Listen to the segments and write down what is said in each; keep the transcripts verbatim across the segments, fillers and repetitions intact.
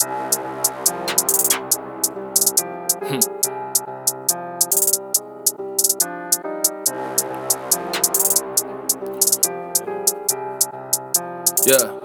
yeah.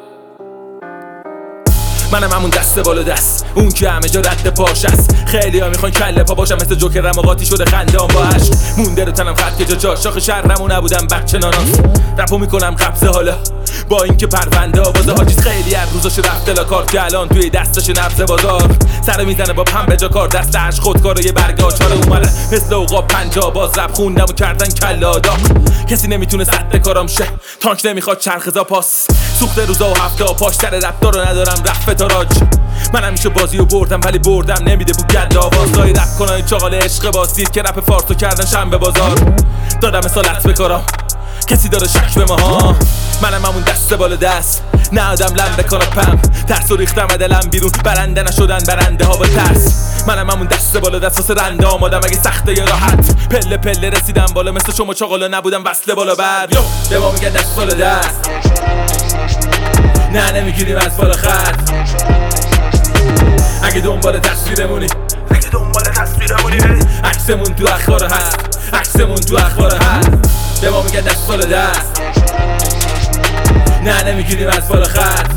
منم همون دست بالا دست، اون که همه جا رد پاش است. خیلی ها میخوان کله پا باشم مثل جوکرم و قاطی شده خندام با عشق. مونده رو تنم خط که جا جا شاخ شرمو نبودم بچه ناناس. رپو میکنم قبضه حالا با اینکه پرونده آوازه حاجیز خیلی از روزاش رفته لا کار که الان توی دستش نبض بازار. سر میزنه با پم به جا کار دستش خودکار و یه برگ آچار اومدن مثل اوقاب پنجا باز رپ خوندم و کردن کلا داغ. کسی نمیتونه سد کارام شه، تانک نمیخواد چرخزا پاس. سوخته روزا و هفته ها پاش سر رفتار رو ندارم رفت تاراج. من همیشه بازی رو بردم ولی بردم نمیده بود گند آوازای رپ کنای چاقال عشق باز. دید که رپ فارسو کردن شنبه بازار. دادم مثالت بکارم کسی داره شک به ماها. منم همون دست بالا دست، نه آدم لم به کاناپم. ترس و ریختم دلم بیرون برنده نشدن برنده ها با ترس. منم همون دست بالا دست واسه رنده آمادم اگه سخته یا راحت. پله پله رسیدم بالا مثل شما چاقالا نبودم وصله بالا بر. یو به ما میگن دست بالا دست، نه نمیگیریم از بالا خط. اگه دنبال تصویرمونی اگه دنبال تصویرمونی عکسمون تو اخبار هست، عکسمون تو اخبار هست. به ما میگن دست بالا دست، نه نمیگیریم از بالا خط.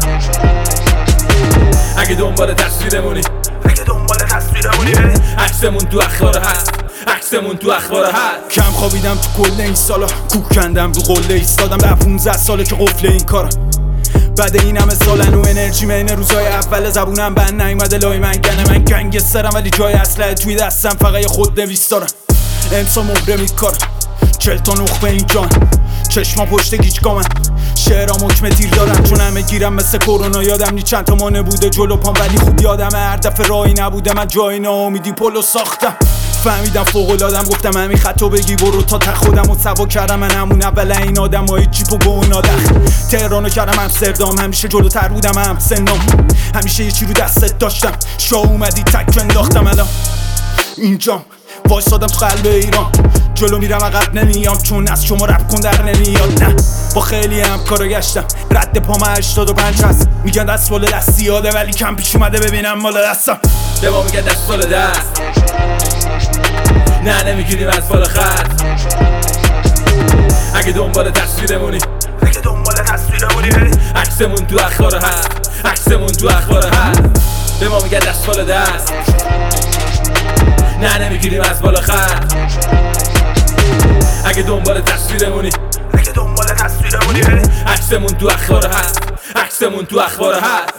اگه دنبال تصویرمونی اگه دنبال تصویرمونی عکسمون تو اخبار هست، عکسمون تو اخبار هست. کم خوابیدم تو کل این سالا، کوک کندم رو قله ایستادم. در پونزده ساله که قفل این کارم. بعد این همه سالن و انرژی من روزای اول زبونم بند نیومده لای من گنه. من گنگسترم ولی جای اسلحه توی دستم فقط خود نویس دارم. امسا مهره میکارم چل تا نخ به این جان. چشما پشت گیچگامن شعرام حکم تیر دارن چون همه گیرم مثل کرونا. یادم نی چند تا مانه بوده جلو پام ولی خوب یادم هر دفعه راهی نبوده من جای ناامیدی پلو ساختم. فهمیدم فوق‌العاده‌ام گفتم همین خطو بگی برو تا ته خودم و سوا کردم. من همون اول این آدم های جیپ و گونادخ تهرانو کردم امستردام. همیشه جلوتر بودم هم سنم، همیشه یه چی رو دستت داشتم. شاه اومدی تک انداختم الان اینجام وایسادم تو قلب ایران. جلو میرم عقب نمیام چون از شما رپ کن در نمیاد. نه با خیلی هم کارو گشتم رد پام هشتاد و پنج هست. میگن دست بالا دست یاده ولی کم پیش اومده ببینم مال دستم. به ما میگن دست بالا دست، نه نمیگیریم از بالا خط. اگه دنبال تصویرمونی اگه دنبال تصویرمونی عکسمون تو اخبار هست، عکسمون تو اخبار هست. به ما میگن دست بالا دست، نه نمیگیریم از بالا خط. اگه دنبال تصویرمونی اگه دنبال تصویرمونی عکسمون تو اخبار هست، عکسمون تو اخبار هست.